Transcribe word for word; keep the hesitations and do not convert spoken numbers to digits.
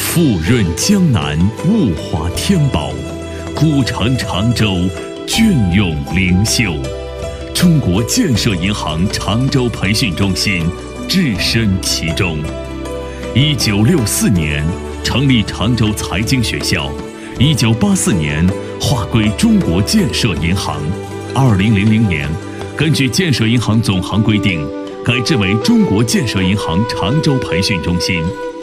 富润江南，物华天宝，古城常州，隽永灵秀。中国建设银行常州培训中心置身其中。一九六四年成立常州财经学校，一九八四年划归中国建设银行，二零零零年根据建设银行总行规定，改制为中国建设银行常州培训中心。